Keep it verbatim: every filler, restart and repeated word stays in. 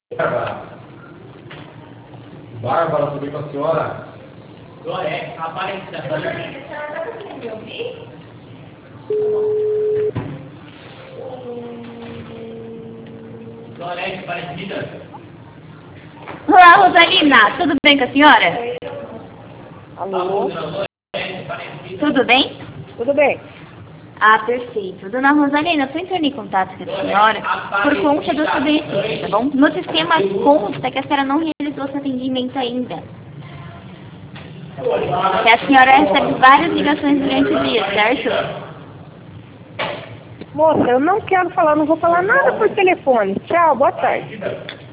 Bárbara. Bárbara, tudo bem com a senhora? Glória, aparecida. A senhora está conseguindo me ouvir? Glória, aparecida. Olá, Rosalina, tudo bem com a senhora? Alô? Tudo bem? Tudo bem? Ah, perfeito. Dona Rosalina, eu estou entrando em contato com a senhora por conta do seu benefício, tá bom? No sistema consta que a senhora não realizou seu atendimento ainda. Que a senhora recebe várias ligações durante o dia, certo? Moça, eu não quero falar, não vou falar nada por telefone. Tchau, boa tarde.